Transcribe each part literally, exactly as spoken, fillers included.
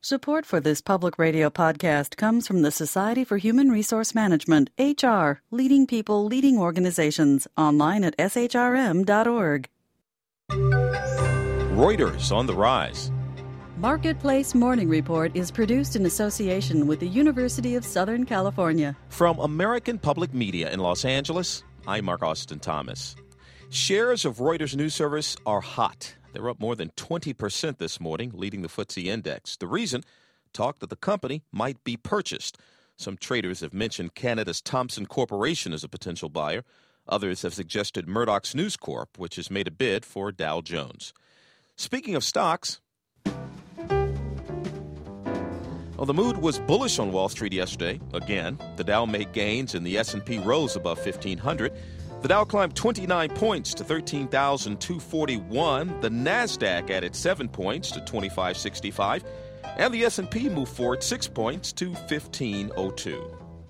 Support for this public radio podcast comes from the Society for Human Resource Management, H R, leading people, leading organizations, online at s h r m dot org. Reuters on the rise. Marketplace Morning Report is produced in association with the University of Southern California. From American Public Media in Los Angeles, I'm Mark Austin Thomas. Shares of Reuters News Service are hot. They're up more than twenty percent this morning, leading the F T S E index. The reason? Talk that the company might be purchased. Some traders have mentioned Canada's Thomson Corporation as a potential buyer. Others have suggested Murdoch's News Corp, which has made a bid for Dow Jones. Speaking of stocks, well, the mood was bullish on Wall Street yesterday. Again, the Dow made gains and the S and P rose above fifteen hundred. The Dow climbed twenty-nine points to thirteen thousand two hundred forty-one. The NASDAQ added seven points to twenty-five sixty-five. And the S and P moved forward six points to fifteen oh two.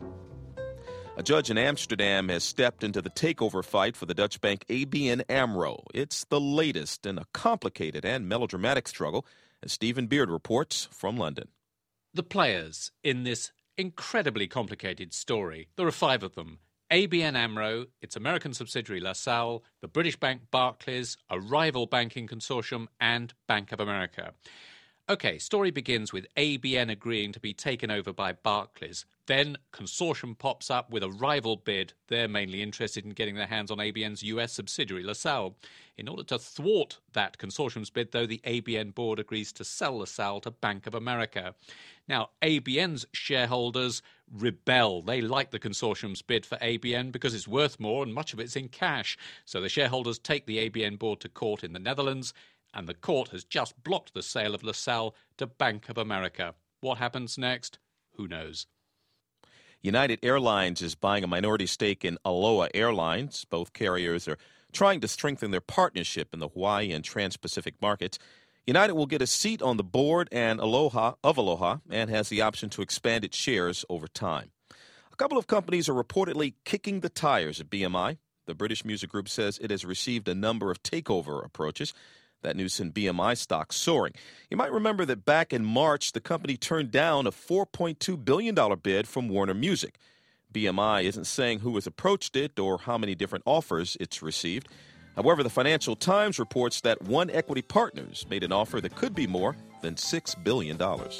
A judge in Amsterdam has stepped into the takeover fight for the Dutch bank A B N AMRO. It's the latest in a complicated and melodramatic struggle, as Stephen Beard reports from London. The players in this incredibly complicated story, there are five of them. A B N AMRO, its American subsidiary LaSalle, the British bank Barclays, a rival banking consortium, and Bank of America. OK, story begins with A B N agreeing to be taken over by Barclays. Then consortium pops up with a rival bid. They're mainly interested in getting their hands on A B N's U S subsidiary, LaSalle. In order to thwart that consortium's bid, though, the A B N board agrees to sell LaSalle to Bank of America. Now, A B N's shareholders rebel. They like the consortium's bid for A B N because it's worth more and much of it's in cash. So the shareholders take the A B N board to court in the Netherlands, and the court has just blocked the sale of LaSalle to Bank of America. What happens next? Who knows? United Airlines is buying a minority stake in Aloha Airlines. Both carriers are trying to strengthen their partnership in the Hawaii and Trans-Pacific markets. United will get a seat on the board and Aloha of Aloha and has the option to expand its shares over time. A couple of companies are reportedly kicking the tires at B M I. The British Music Group says it has received a number of takeover approaches. That news sent B M I stock soaring. You might remember that back in March, the company turned down a four point two billion dollars bid from Warner Music. B M I isn't saying who has approached it or how many different offers it's received. However, the Financial Times reports that One Equity Partners made an offer that could be more than six billion dollars.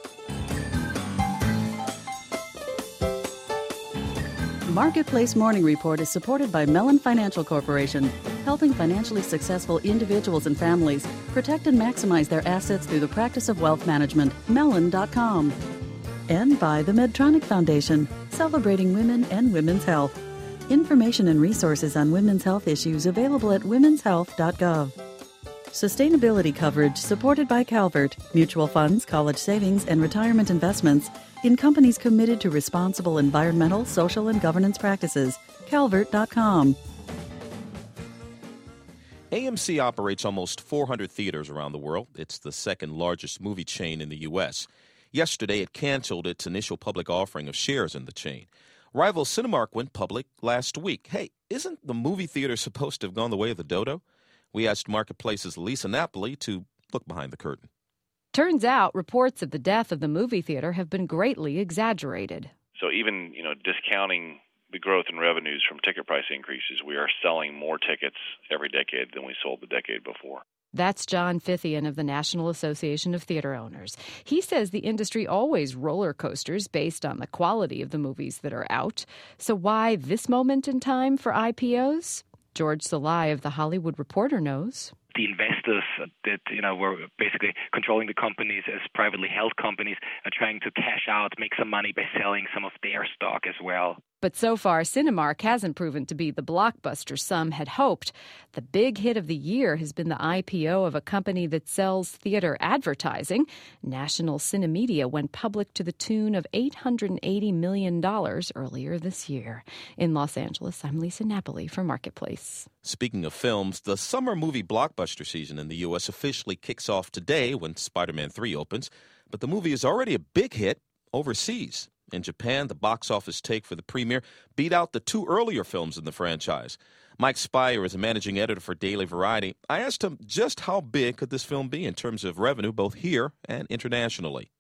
Marketplace Morning Report is supported by Mellon Financial Corporation, helping financially successful individuals and families protect and maximize their assets through the practice of wealth management. Mellon dot com. And by the Medtronic Foundation, celebrating women and women's health. Information and resources on women's health issues available at womens health dot gov. Sustainability coverage supported by Calvert, mutual funds, college savings, and retirement investments in companies committed to responsible environmental, social, and governance practices. Calvert dot com. A M C operates almost four hundred theaters around the world. It's the second largest movie chain in the U S. Yesterday, it canceled its initial public offering of shares in the chain. Rival Cinemark went public last week. Hey, isn't the movie theater supposed to have gone the way of the dodo? We asked Marketplace's Lisa Napoli to look behind the curtain. Turns out reports of the death of the movie theater have been greatly exaggerated. So even, you know, discounting the growth in revenues from ticket price increases, we are selling more tickets every decade than we sold the decade before. That's John Fithian of the National Association of Theater Owners. He says the industry always roller coasters based on the quality of the movies that are out. So why this moment in time for I P Os? George Salai of The Hollywood Reporter knows. The investors that, you know, were basically controlling the companies as privately held companies are trying to cash out, make some money by selling some of their stock as well. But so far, Cinemark hasn't proven to be the blockbuster some had hoped. The big hit of the year has been the I P O of a company that sells theater advertising. National CineMedia went public to the tune of eight hundred eighty million dollars earlier this year. In Los Angeles, I'm Lisa Napoli for Marketplace. Speaking of films, the summer movie blockbuster season in the U S officially kicks off today when Spider-Man three opens. But the movie is already a big hit overseas. In Japan, the box office take for the premiere beat out the two earlier films in the franchise. Mike Spire is a managing editor for Daily Variety. I asked him just how big could this film be in terms of revenue, both here and internationally.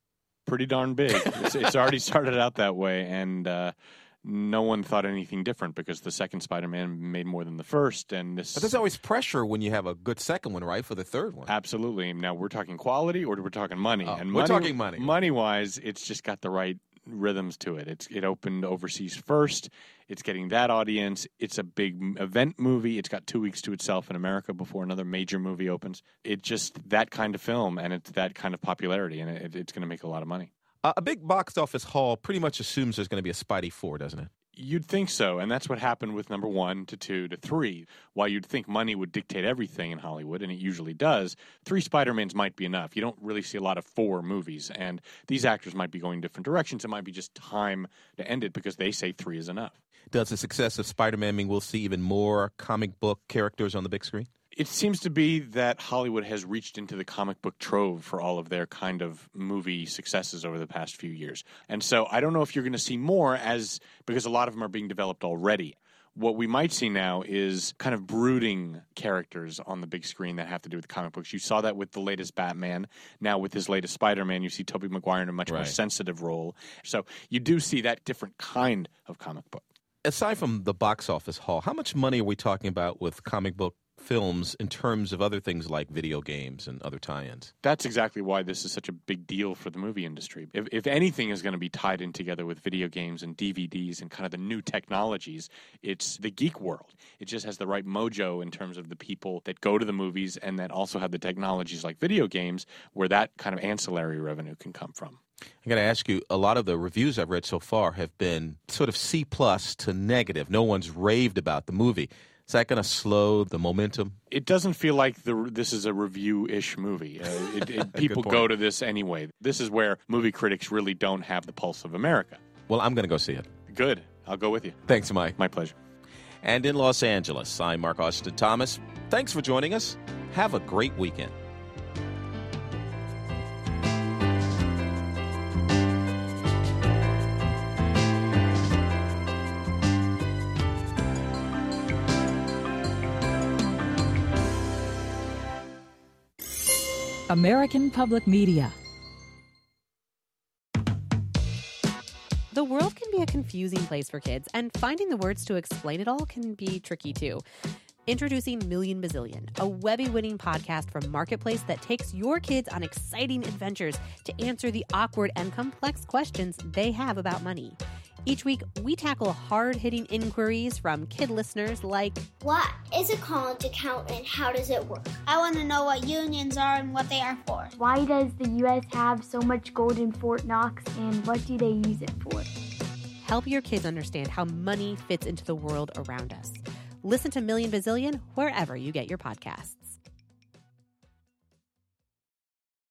pretty darn big. It's, it's already started out that way, and uh, no one thought anything different because the second Spider-Man made more than the first. And this, But there's always pressure when you have a good second one, right, for the third one. Absolutely. Now, we're talking quality or we're talking money? Oh, and we're money, talking money. Money-wise, it's just got the right rhythms to it. It's It opened overseas first. It's getting that audience. It's a big event movie. It's got two weeks to itself in America before another major movie opens. It's just that kind of film, and it's that kind of popularity, and it, it's going to make a lot of money. Uh, a big box office haul pretty much assumes there's going to be a Spidey four, doesn't it? You'd think so, and that's what happened with number one to two to three. While you'd think money would dictate everything in Hollywood, and it usually does, three Spider-Mans might be enough. You don't really see a lot of four movies, and these actors might be going different directions. It might be just time to end it because they say three is enough. Does the success of Spider-Man mean we'll see even more comic book characters on the big screen? It seems to be that Hollywood has reached into the comic book trove for all of their kind of movie successes over the past few years. And so I don't know if you're going to see more as because a lot of them are being developed already. What we might see now is kind of brooding characters on the big screen that have to do with comic books. You saw that with the latest Batman. Now with his latest Spider-Man, you see Tobey Maguire in a much right. more sensitive role. So you do see that different kind of comic book. Aside from the box office haul, how much money are we talking about with comic book films in terms of other things like video games and other tie-ins? That's exactly why this is such a big deal for the movie industry. If, if anything is going to be tied in together with video games and D V Ds and kind of the new technologies, it's the geek world. It just has the right mojo in terms of the people that go to the movies and that also have the technologies like video games where that kind of ancillary revenue can come from. I got to ask you, a lot of the reviews I've read so far have been sort of C plus to negative. No one's raved about the movie. Is that going to slow the momentum? It doesn't feel like the, this is a review-ish movie. Uh, it, it, people go to this anyway. This is where movie critics really don't have the pulse of America. Well, I'm going to go see it. Good. I'll go with you. Thanks, Mike. My pleasure. And in Los Angeles, I'm Mark Austin Thomas. Thanks for joining us. Have a great weekend. American Public Media. The world can be a confusing place for kids, and finding the words to explain it all can be tricky too. Introducing Million Bazillion, a Webby-winning podcast from Marketplace that takes your kids on exciting adventures to answer the awkward and complex questions they have about money. Each week, we tackle hard-hitting inquiries from kid listeners like, what is a college account and how does it work? I want to know what unions are and what they are for. Why does the U S have so much gold in Fort Knox and what do they use it for? Help your kids understand how money fits into the world around us. Listen to Million Bazillion wherever you get your podcasts.